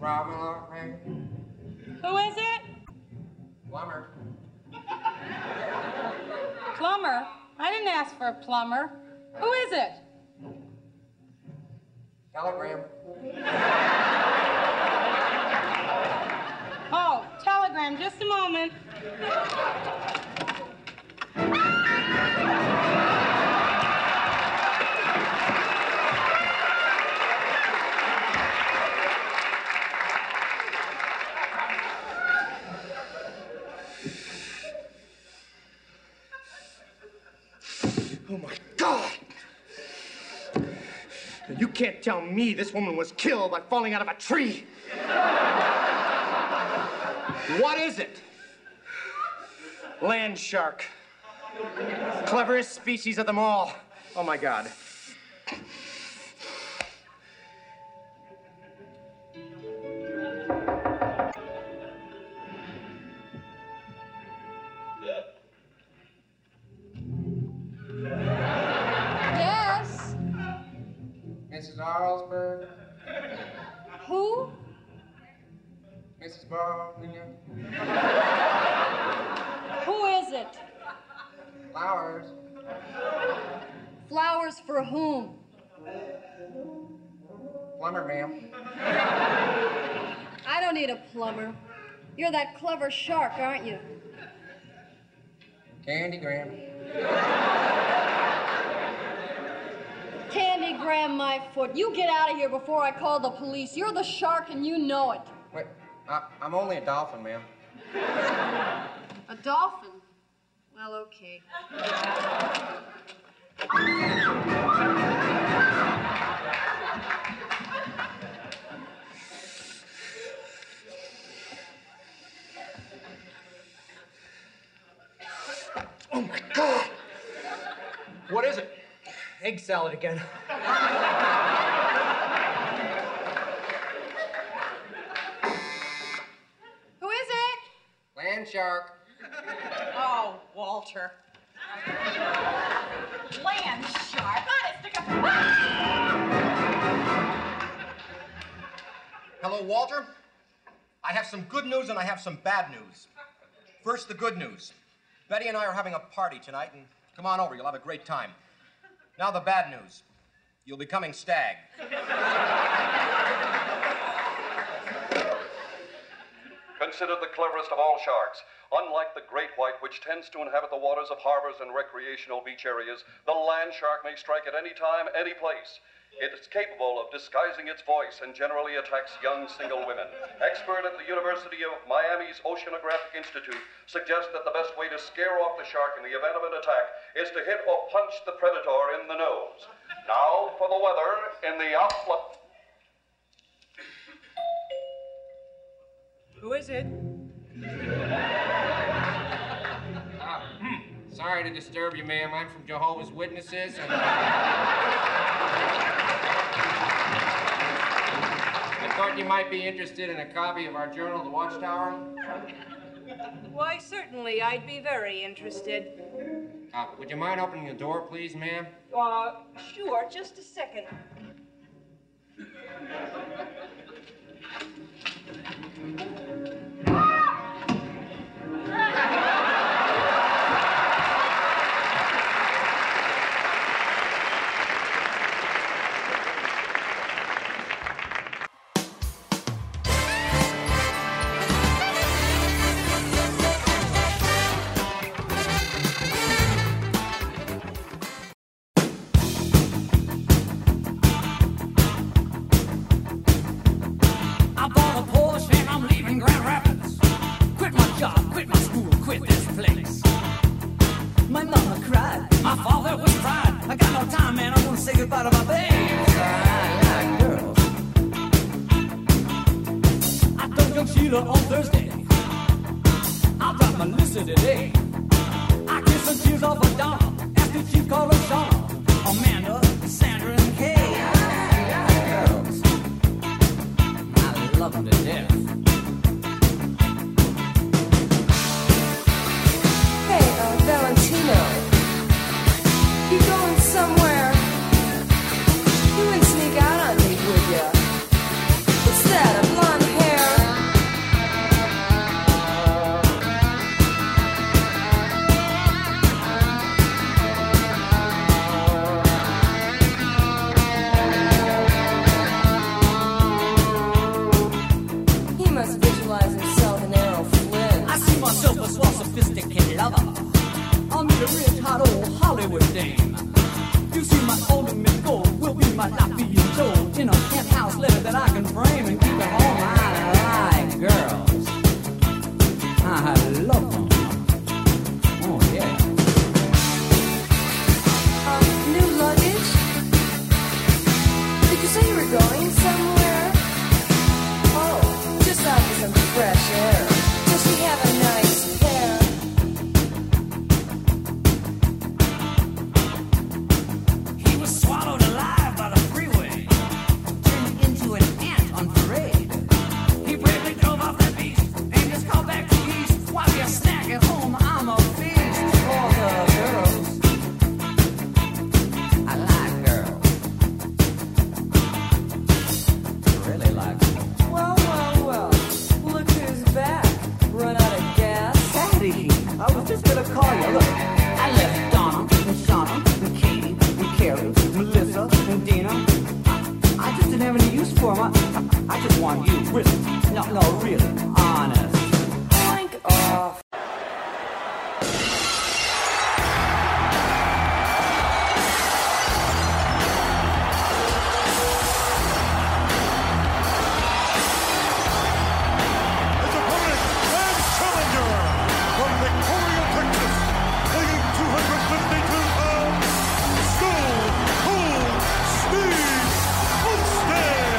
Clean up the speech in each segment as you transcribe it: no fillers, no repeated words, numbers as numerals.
Who is it? Plumber. Plumber? I didn't ask for a plumber. Who is it? Telegram. Oh, telegram. Just a moment. Oh, my God! You can't tell me this woman was killed by falling out of a tree. What is it? Land shark. Cleverest species of them all. Oh, my God. Yes? Mrs. Arlsberg. Who? Mrs. Baldwin. Who is it? Flowers. Flowers for whom? Plumber, ma'am. I don't need a plumber. You're that clever shark, aren't you? Candygram. Candygram my foot. You get out of here before I call the police. You're the shark and you know it. Wait, I'm only a dolphin, ma'am. A dolphin? Well, okay. Oh, my God! What is it? Egg salad again. Who is it? Land shark. Oh, Walter. Land shark. Hello, Walter. I have some good news and I have some bad news. First, the good news. Betty and I are having a party tonight, and come on over. You'll have a great time. Now, the bad news. You'll be coming stag. Considered the cleverest of all sharks, unlike the great white, which tends to inhabit the waters of harbors and recreational beach areas, the land shark may strike at any time, any place. It is capable of disguising its voice and generally attacks young single women. Expert at the University of Miami's Oceanographic Institute suggests that the best way to scare off the shark in the event of an attack is to hit or punch the predator in the nose. Now for the weather in the outlook. Who is it? Sorry to disturb you, ma'am. I'm from Jehovah's Witnesses, and I thought you might be interested in a copy of our journal, The Watchtower. Why, certainly, I'd be very interested. Would you mind opening the door, please, ma'am? Sure, just a second. What's that, a blonde hair? a rich, hot old Hollywood dame. You see, my ultimate goal will be my not being told in a penthouse letter that I can frame and keep at home. I like girls. I love them. Oh, yeah. New luggage? Did you say you were going somewhere? Oh, just out for some fresh air. Does she have a nice hair? He was swallowed alive by the freeway, turned into an ant on parade. He bravely drove off that beast and just called back to east. While you're snack at home, I'm a feast for the girls. I like girls. Really like them. Well, look who's back. Run out of gas? Patty, I was just gonna call you. Look, I left Donna and Shauna and Katie and Carrie, Melissa and Dina. I just didn't have any use for them. I just want you, really. No, really, honest. Blank off. His opponent and challenger from Victoria, Texas, weighing 252 pounds, Stone Cold Steve Austin.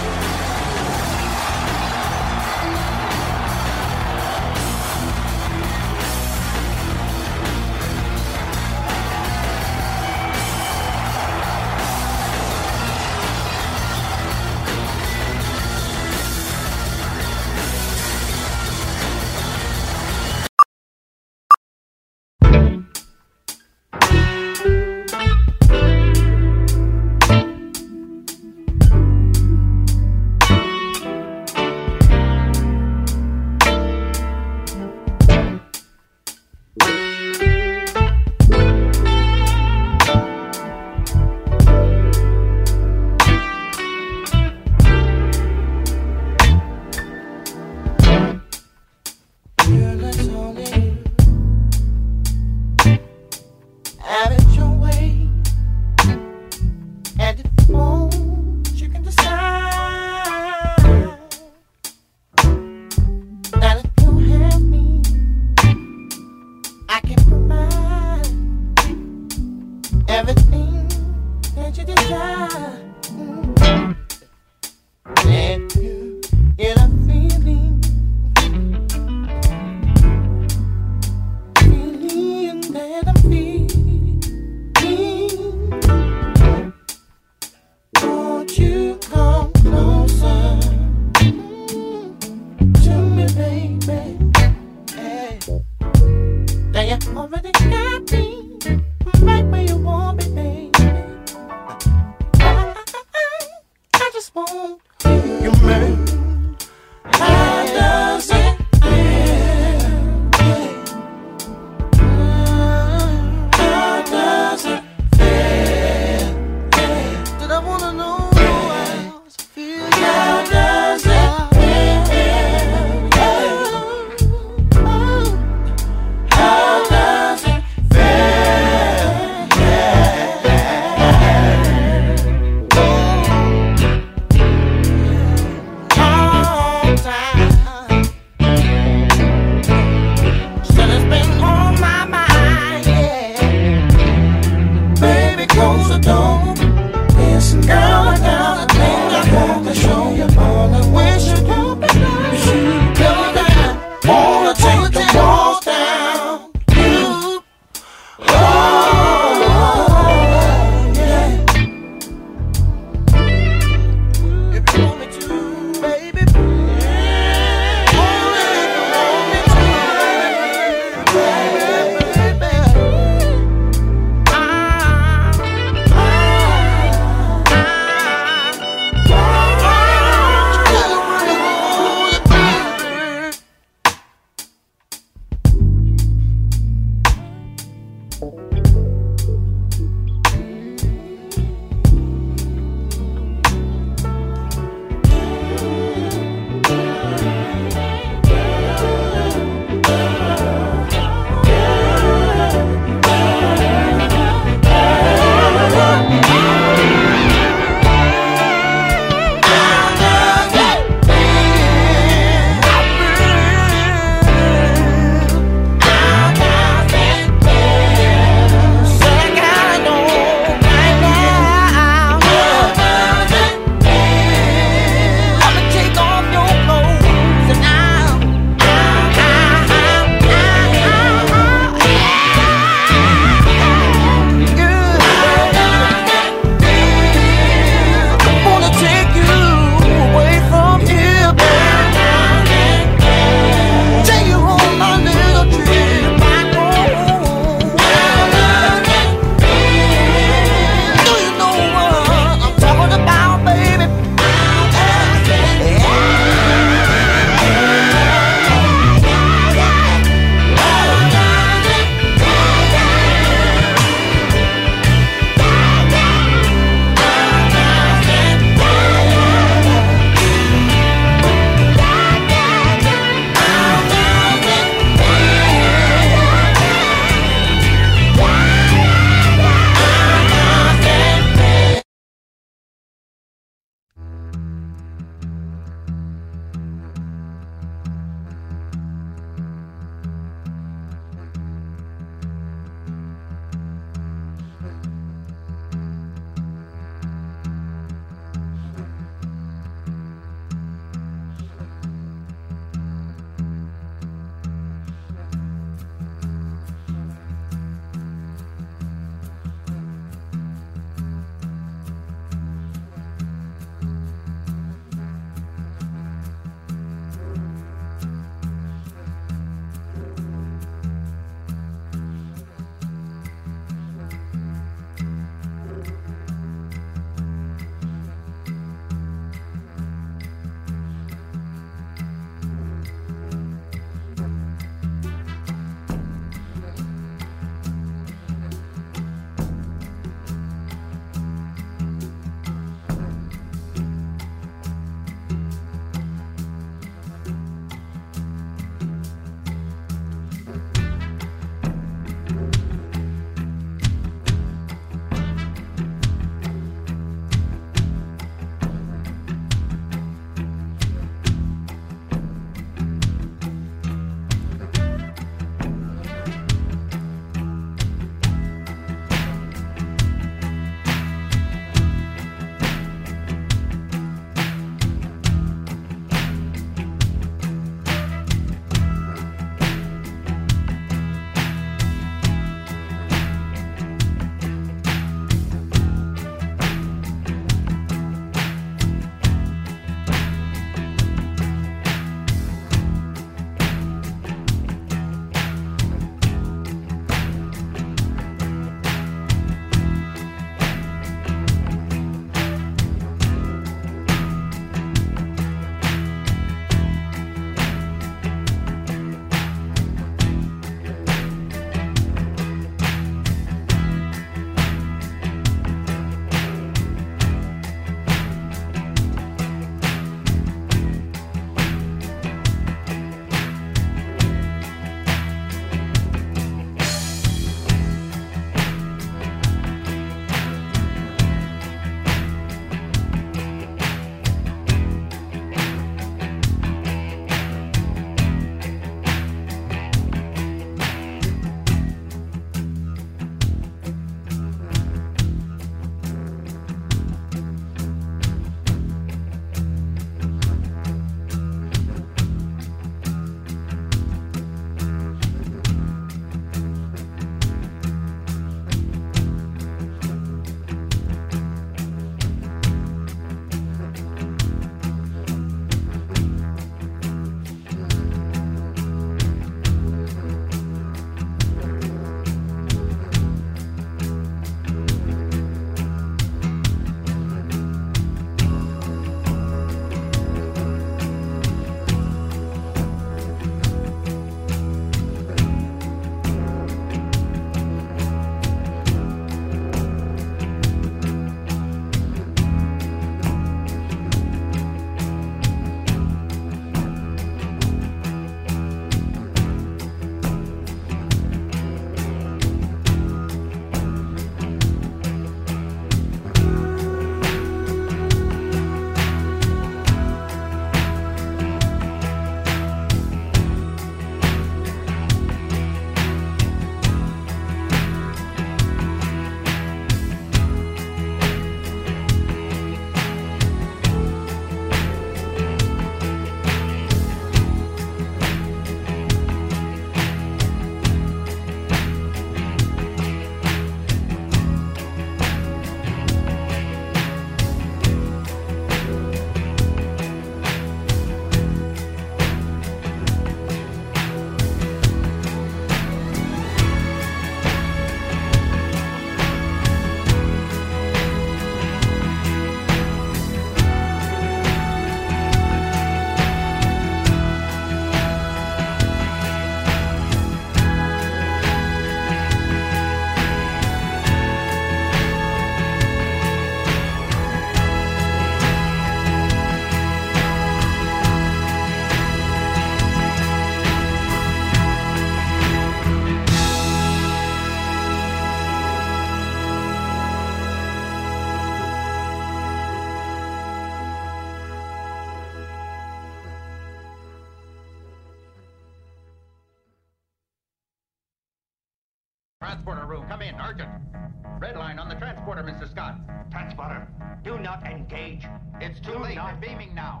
Transporter room, come in, urgent. Red line on the transporter, Mr. Scott. Transporter, do not engage. It's too late. They're beaming now.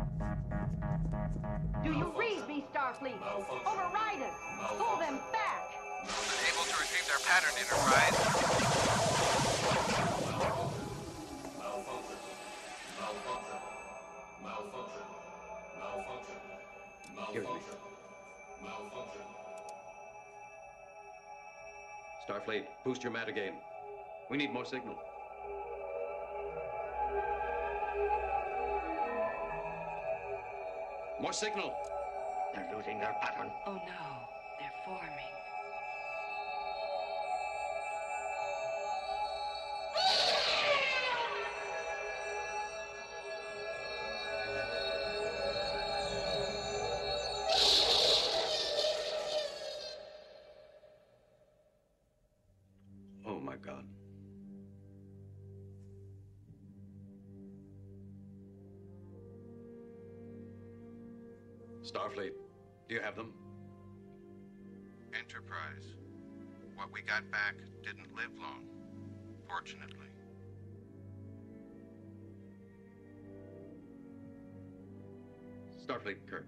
Do you read me, Starfleet? Override us. Pull them back. Unable to retrieve their pattern, Enterprise. Here's me. Starfleet, boost your mat again. We need more signal. More signal. They're losing their pattern. Oh no, they're forming. Oh, my God. Starfleet, do you have them? Enterprise. What we got back didn't live long, fortunately. Starfleet, Kirk.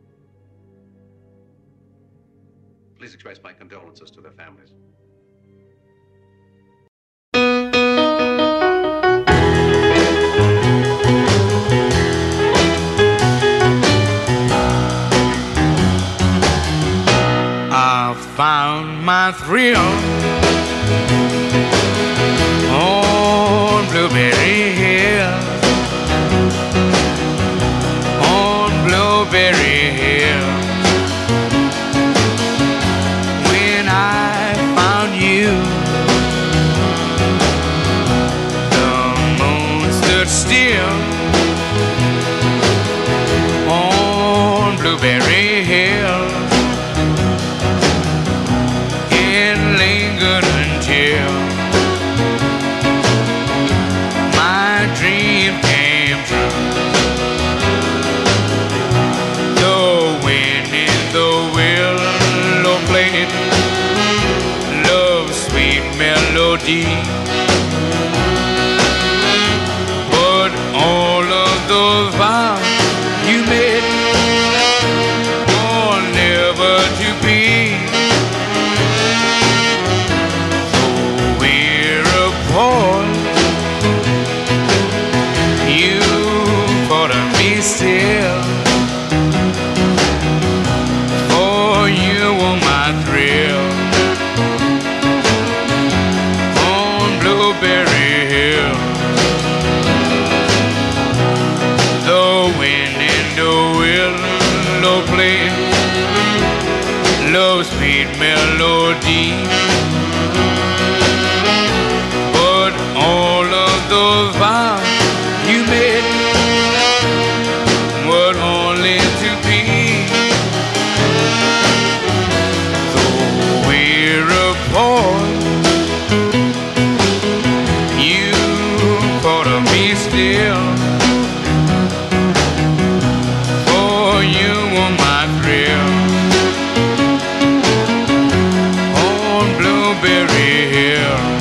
Please express my condolences to their families. Found my thrill on Blueberry Hill, on Blueberry Hill. When I found you, the moon stood still on Blueberry Hill. Lingered until my dream came true. The wind in the willow played love's sweet melody, but all of those vows you made were never to be. You thought of me still, for you were my thrill on Blueberry Hill. The wind in the willow played love's sweet melody, all of those vows you made were only to be. Though we're apart, you thought of me still, for you were my thrill on Blueberry Hill.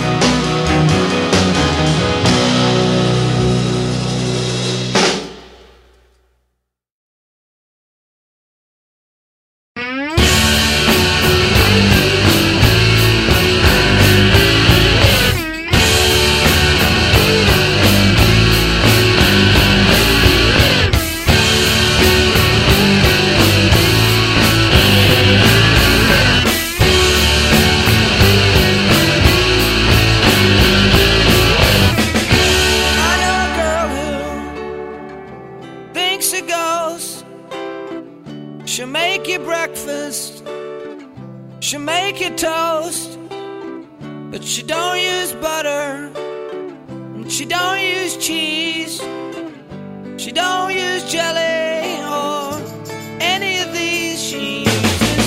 She'll make you breakfast, she'll make you toast, but she don't use butter, and she don't use cheese, she don't use jelly or any of these. She uses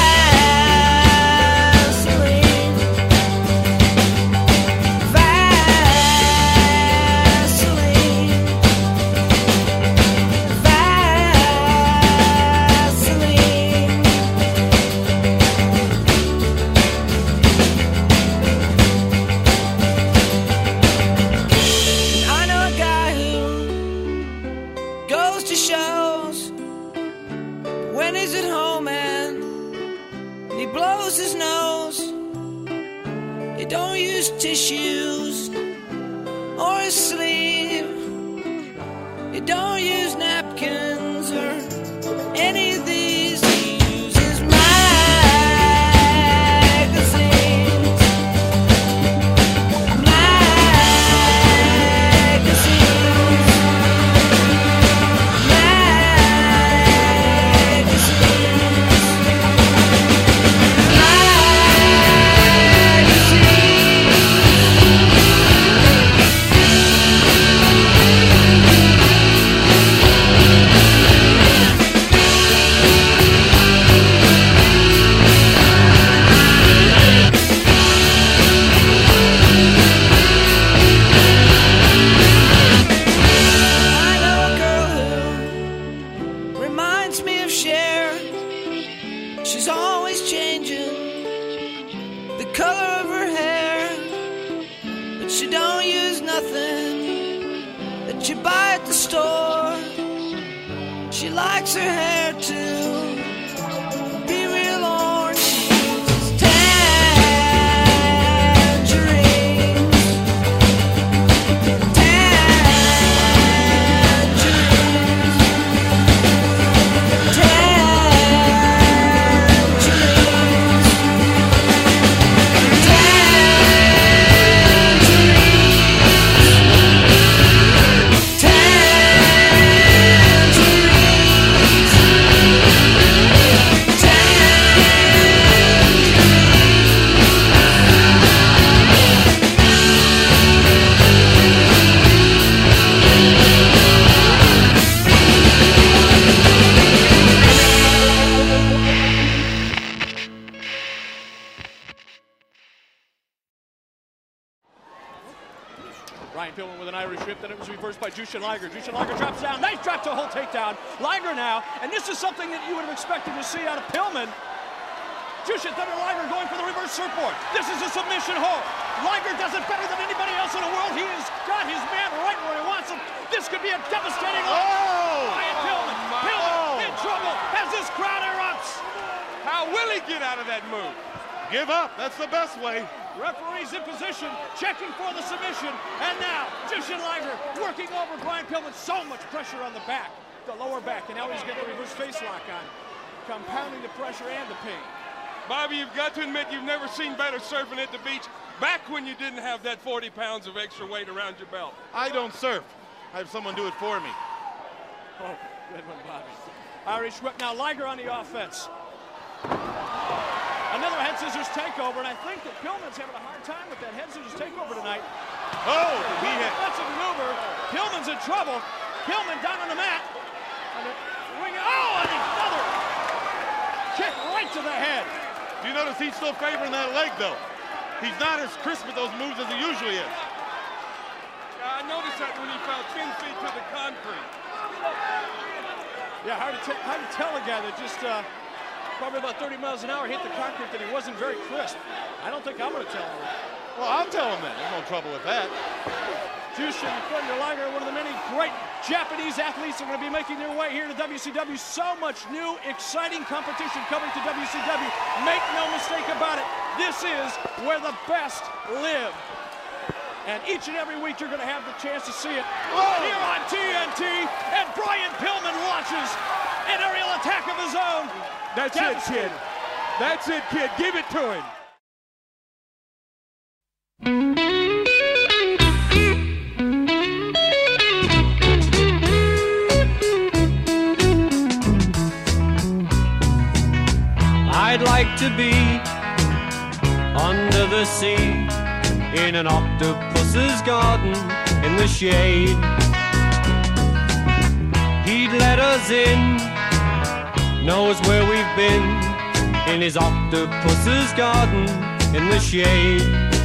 Vaseline. sleeve. He don't use napkins or any of these. He uses magazines. Jushin Liger. Jushin Liger drops down. Nice drop to a whole takedown. Liger now, and this is something that you would have expected to see out of Pillman. Jushin Thunder Liger going for the reverse surfboard. This is a submission hold. Liger does it better than anybody else in the world. He has got his man right where he wants him. This could be a devastating loss. Brian Pillman. Pillman in trouble as this crowd erupts. How will he get out of that move? Give up. That's the best way. Referee's in position, checking for the submission, and now Jushin Liger working over Brian Pillman. So much pressure on the back, the lower back, and now he's getting the reverse face lock on, compounding the pressure and the pain. Bobby, you've got to admit you've never seen better surfing at the beach back when you didn't have that 40 pounds of extra weight around your belt. I don't surf. I have someone do it for me. Oh, good one, Bobby. Irish whip now, Liger on the offense. Another head scissors takeover, and I think that Pillman's having a hard time with that head scissors takeover tonight. Oh, he hit. That's a maneuver. Pillman's in trouble. Pillman down on the mat. And another kick right to the head. Do you notice he's still favoring that leg, though? He's not as crisp with those moves as he usually is. I noticed that when he fell 10 feet to the concrete. Yeah, hard to tell a guy that just probably about 30 miles an hour hit the concrete that he wasn't very crisp. I don't think I'm going to tell him that. Well, I'll tell him that. There's no trouble with that. Jushin Thunder Liger, one of the many great Japanese athletes that are going to be making their way here to WCW. So much new, exciting competition coming to WCW. Make no mistake about it. This is where the best live. And each and every week you're going to have the chance to see it here on TNT. And Brian Pillman launches an aerial attack of his own. That's it, kid. That's it, kid. Give it to him. I'd like to be under the sea in an octopus's garden in the shade. He'd let us in, knows where we've been, in his octopus's garden in the shade.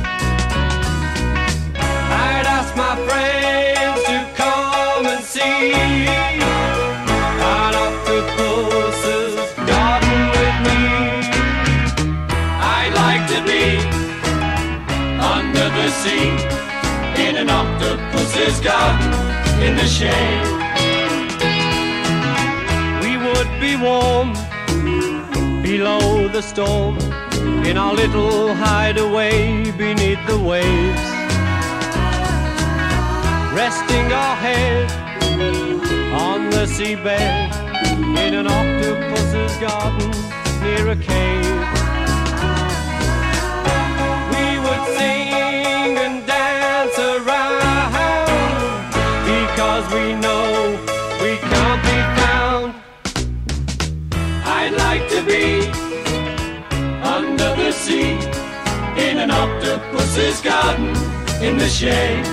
I'd ask my friends to come and see an octopus's garden with me. I'd like to be under the sea in an octopus's garden in the shade. We would be warm below the storm in our little hideaway beneath the waves. resting our head on the seabed in an octopus's garden near a cave. We would sing and dance around because we know we can't be found. I'd like to be under the sea in an octopus's garden in the shade.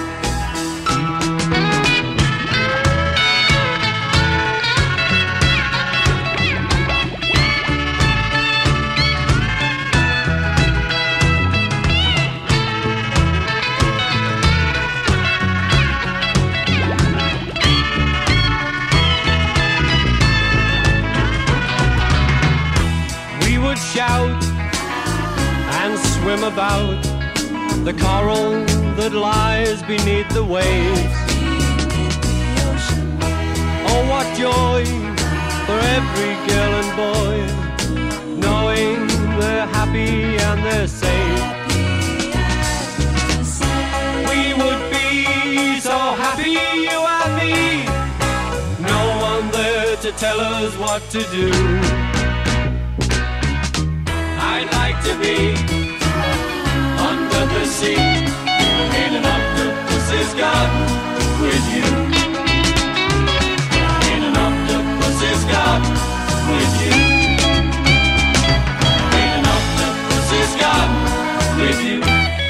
Shout and swim about the coral that lies beneath the waves. Oh, what joy for every girl and boy, knowing they're happy and they're safe. We would be so happy, you and me, no one there to tell us what to do. I'd like to be under the sea in an octopus's garden with you. In an octopus's garden with you. In an octopus's garden with you.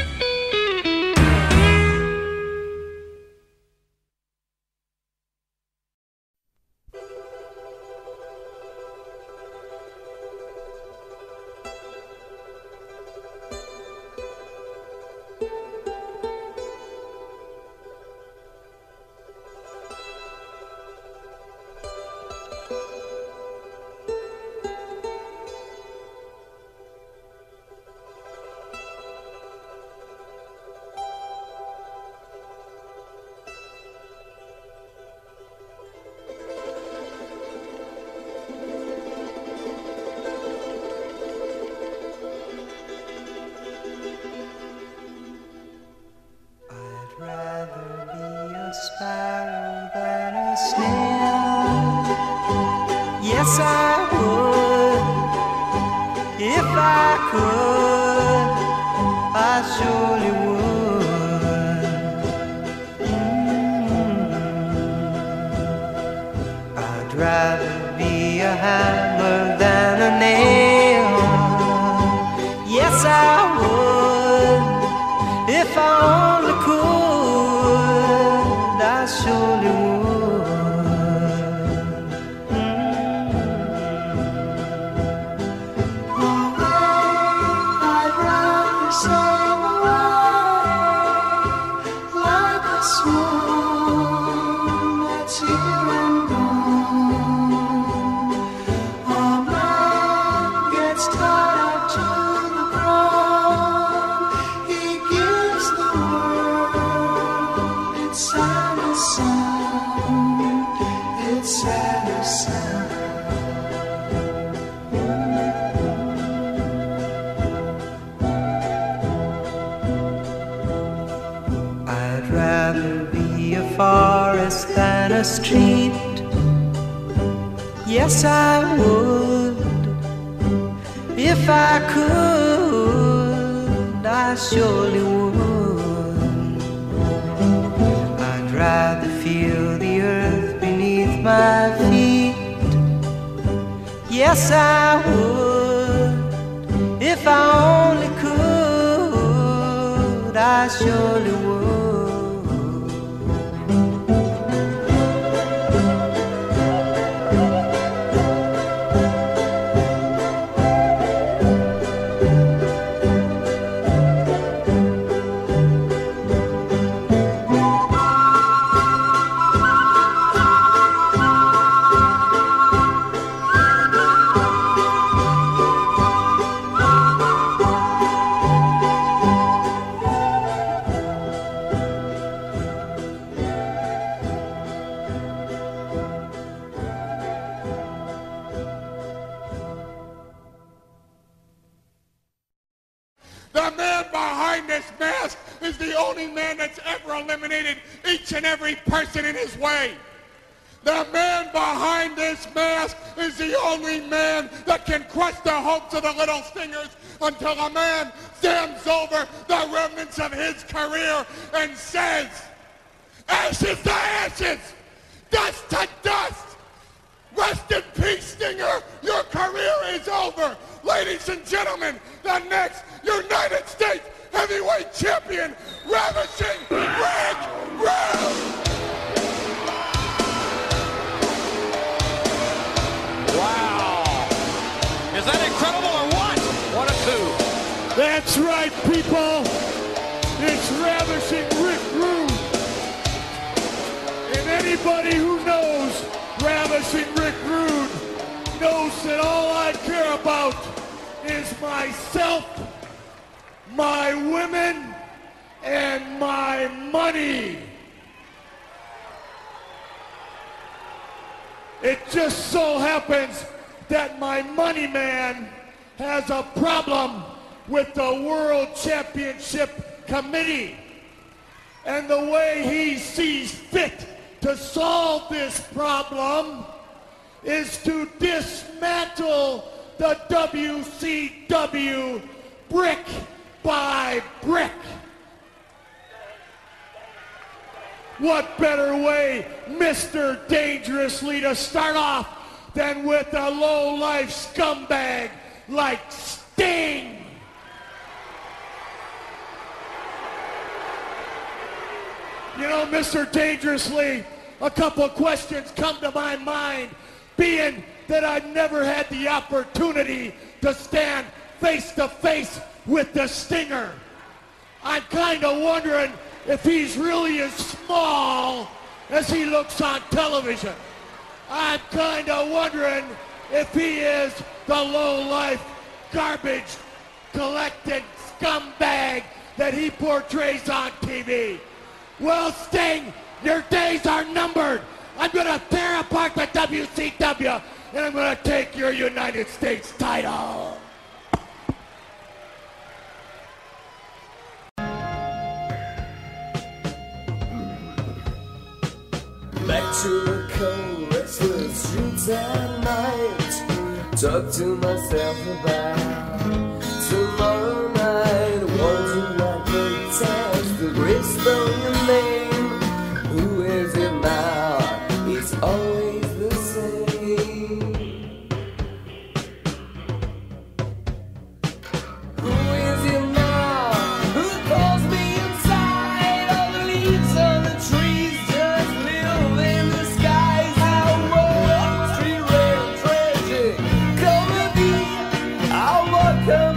Yes, I would. If I could, I surely would. I'd rather be a hammer than a nail. Yes, I would. If I only could, I surely would. Forest than a street. Yes, I would. If I could, I surely would. I'd rather feel the earth beneath my feet. Yes, I would. If I only could, I surely would. each and every person in his way. The man behind this mask is the only man that can crush the hopes of the Little Stingers until a man stands over the remnants of his career and says, ashes to ashes, dust to dust. Rest in peace, Stinger. Your career is over. Ladies and gentlemen, the next United States heavyweight champion, Ravishing Rick Rude. Wow. Is that incredible or what? What a coup. That's right, people. It's Ravishing Rick Rude. And anybody who knows Ravishing Rick Rude knows that all I care about is myself, my women, and my money. It just so happens that my money man has a problem with the World Championship Committee. And the way he sees fit to solve this problem is to dismantle the WCW brick by brick. What better way, Mr. Dangerously, to start off than with a low-life scumbag like Sting? You know, Mr. Dangerously, a couple of questions come to my mind, being that I've never had the opportunity to stand face-to-face with the Stinger. I'm kind of wondering if he's really as small as he looks on television. I'm kind of wondering if he is the low-life, garbage collecting scumbag that he portrays on TV. Well, Sting, your days are numbered. I'm going to tear apart the WCW, and I'm going to take your United States title. Back to the cold, restless streets at night. Talk to myself about tomorrow night. Wondering what the task, the wrist on your name. Who is it now? It's always the same. Who is it now? Who calls me inside? All the leaves on the trees just live in the skies. How much tree rail tragic? Come with me, I'll walk up.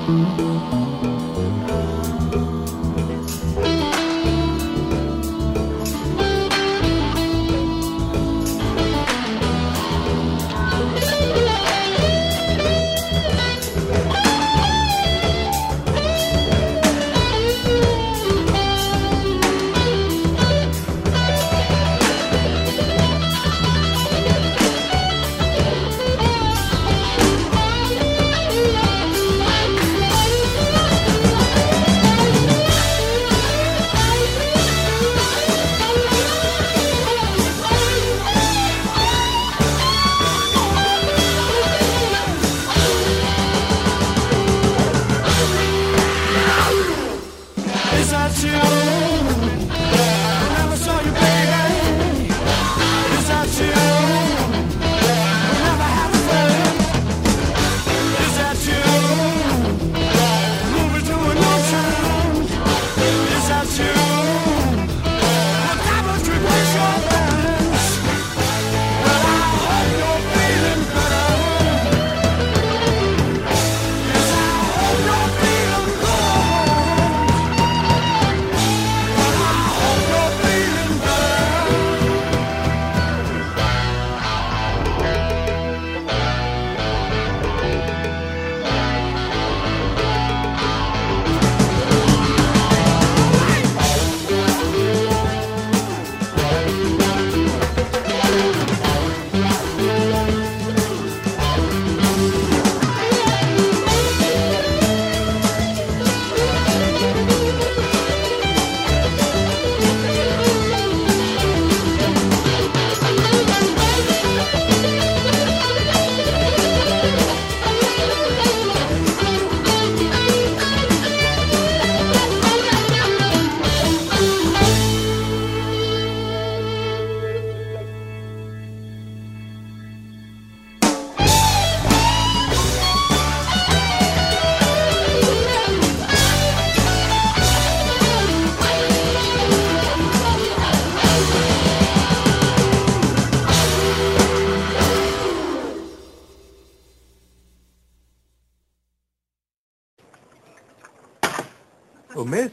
Oh, miss,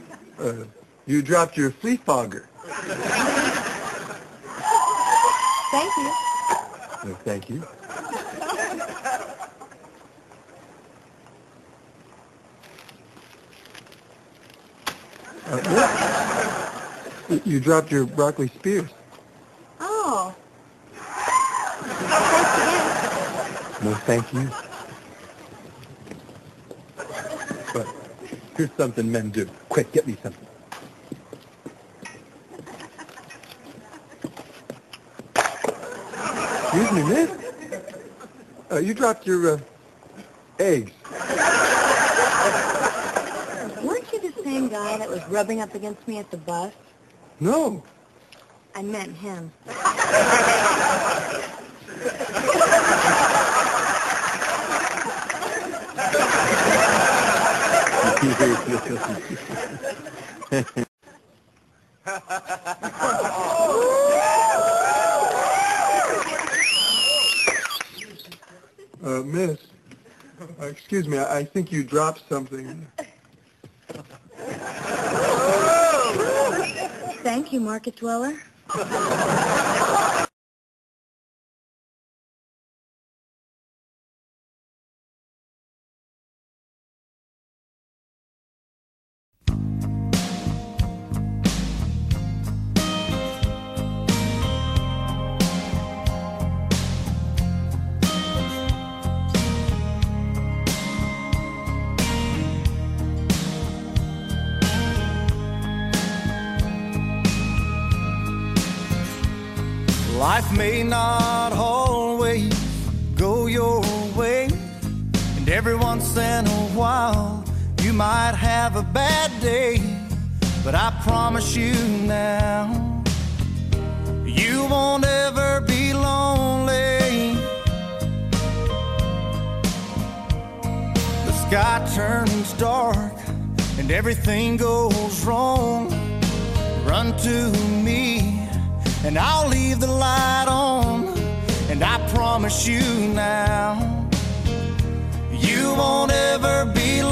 you dropped your flea fogger. Thank you. No, thank you. Miss, you dropped your broccoli spears. Oh. No, thank you. But here's something men do. Quick, get me something. Excuse me, miss. You dropped your eggs. Weren't you the same guy that was rubbing up against me at the bus? No. I meant him. Miss, excuse me, I think you dropped something. Thank you, Market Dweller. Life may not always go your way, and every once in a while you might have a bad day, but I promise you now, you won't ever be lonely. The sky turns dark and everything goes wrong. Run to me and I'll leave the light on, and I promise you now, you won't ever be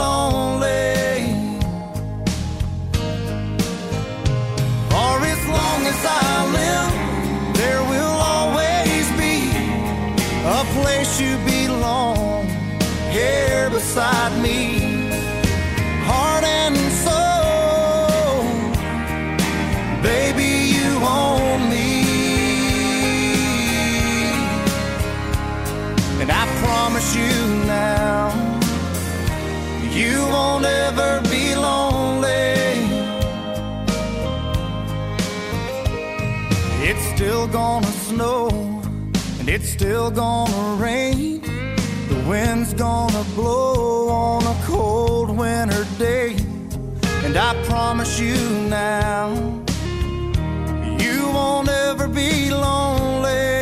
place you belong, here beside me, heart and soul, baby, you own me. And I promise you now, you won't ever be lonely. It's still gonna snow, and it's still gonna rain. The wind's gonna blow on a cold winter day. And I promise you now, you won't ever be lonely.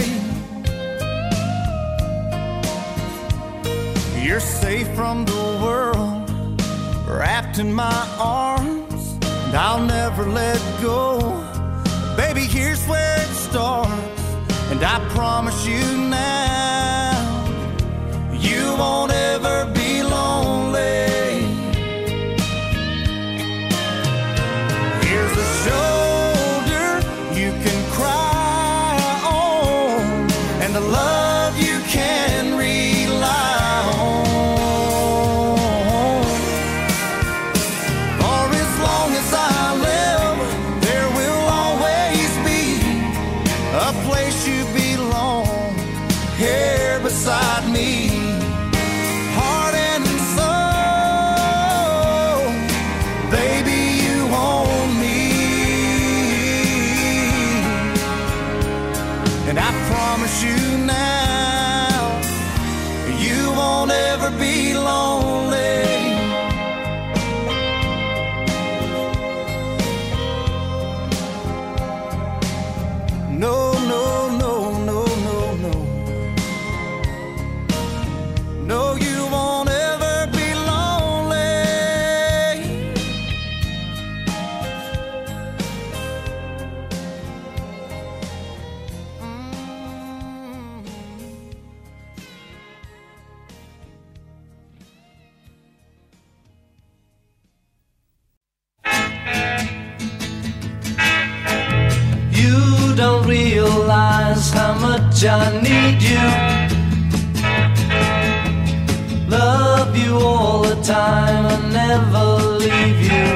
You're safe from the world, wrapped in my arms, and I'll never let go. Baby, here's where it starts, and I promise you now, you won't ever be lonely. Here's a shoulder you can cry on, and a love you can rely on. For as long as I live, there will always be a place you belong, here beside me, heart and soul, baby, you own me. And I promise you now, you won't ever be lonely. No, no, no, no, no, no. No, you won't ever be lonely. You don't realize how much I need you. Love you all the time and never leave you.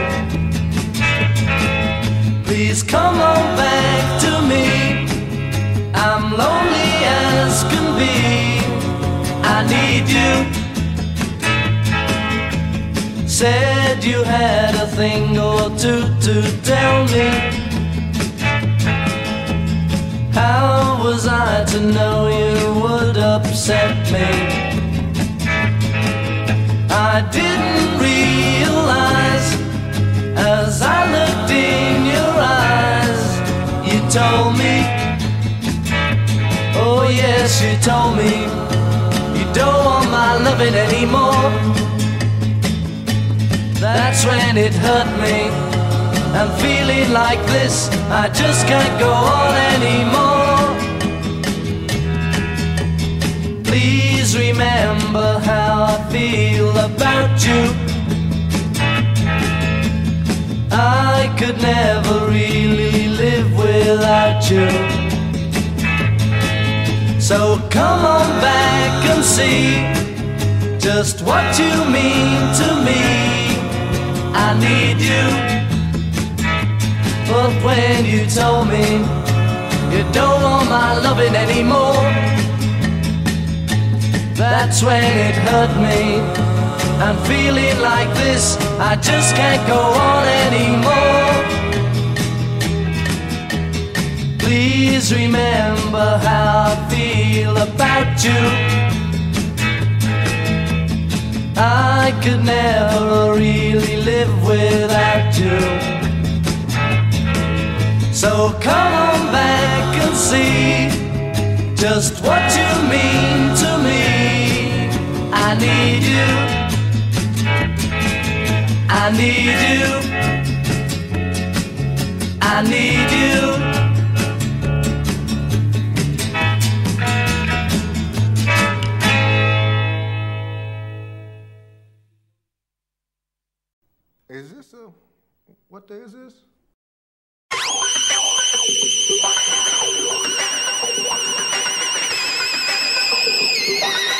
Please come on back to me. I'm lonely as can be. I need you. Said you had a thing or two to tell me. How was I to know you would upset me? I didn't realize as I looked in your eyes. You told me, oh yes, you told me, you don't want my loving anymore. That's when it hurt me. I'm feeling like this, I just can't go on anymore. Please remember how I feel about you. I could never really live without you. So come on back and see just what you mean to me. I need you. But when you told me you don't want my loving anymore, that's when it hurt me. I'm feeling like this, I just can't go on anymore. Please remember how I feel about you. I could never really live without you. So come on back and see just what you mean to me. I need you. I need you. I need you. Is this a... what day is this? Yeah.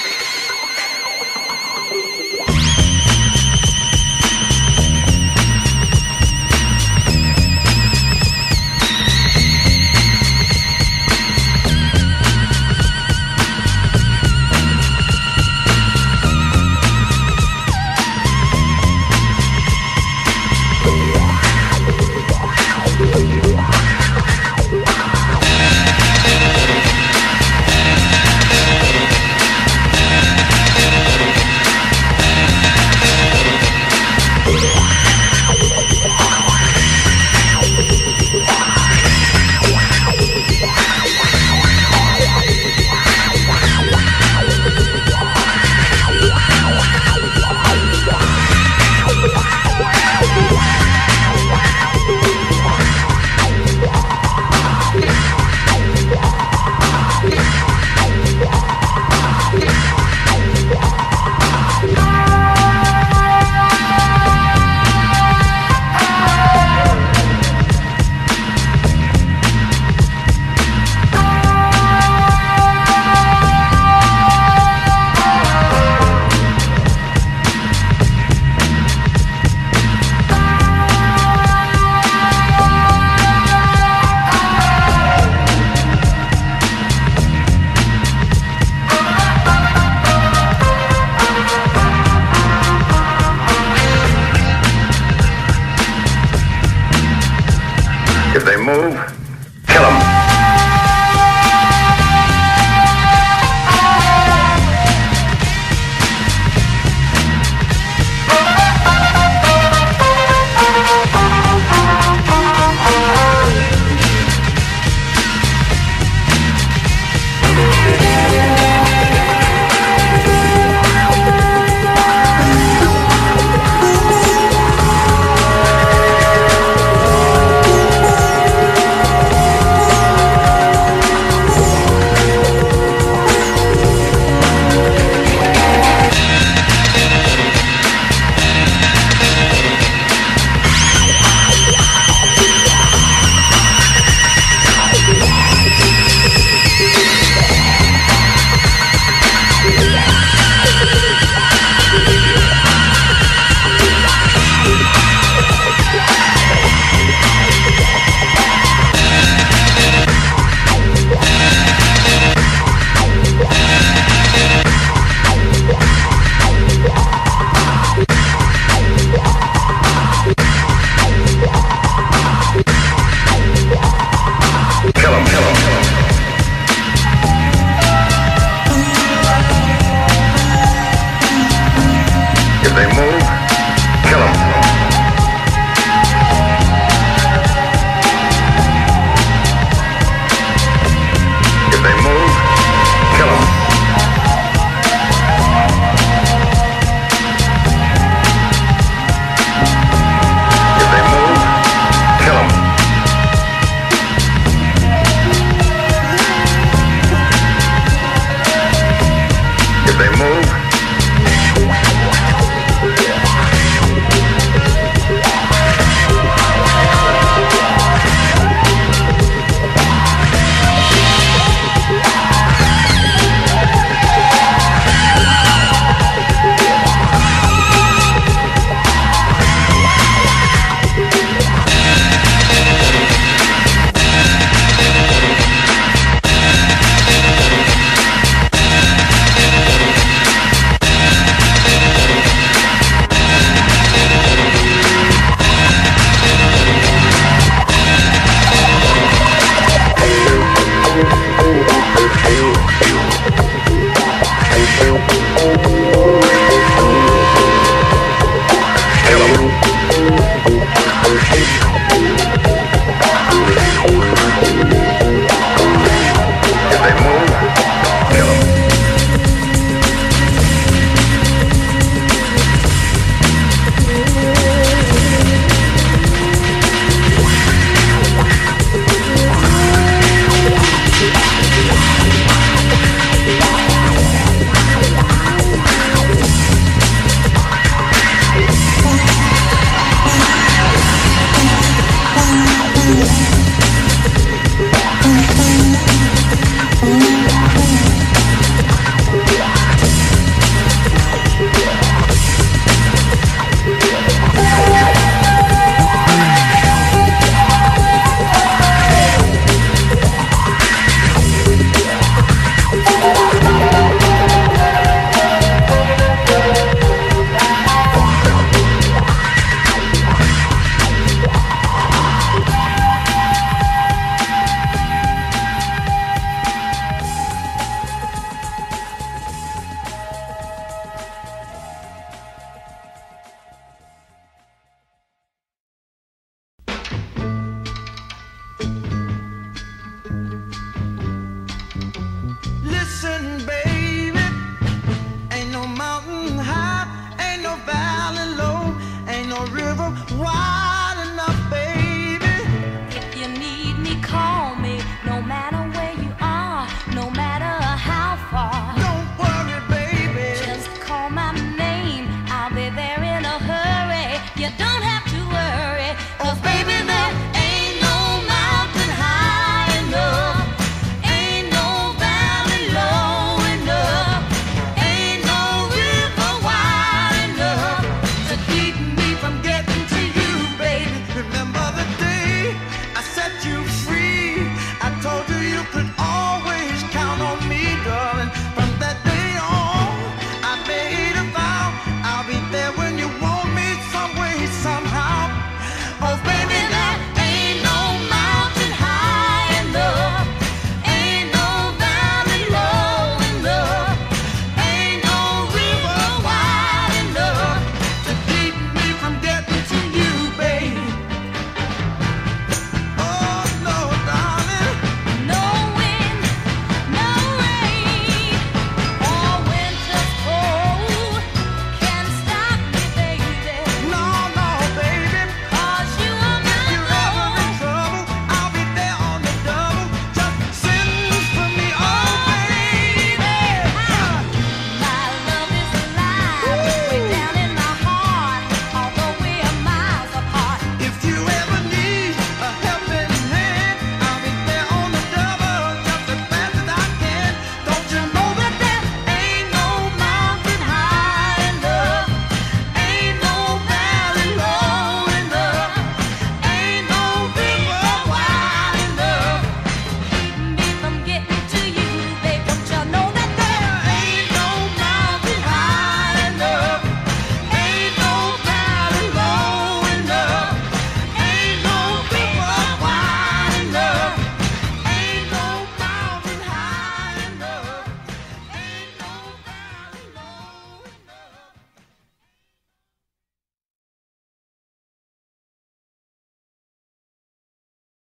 feel.